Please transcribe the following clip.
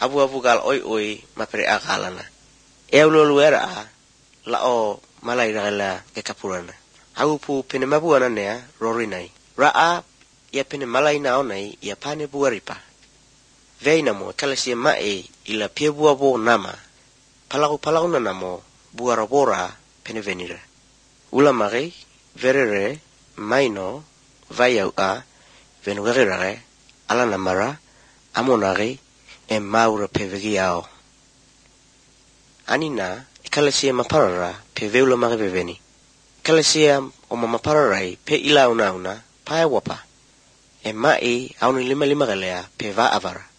abu gal oi mapre akalana euloluera la o malai rala ke kapurana haupu pene mabuana nea rorinai raa ia pene malai na onai ia pane buaripa veina mo kalasia mae ila piebua bo nama palau na namo buarabora pene venira ulamare verere maino vaiau a venugare ala namara amonare e maura pevegiao anina kalasia maparara peveula mare veveni kalasia o mapararai pe ila una pae wapa e mai aunu lima galea pe va avara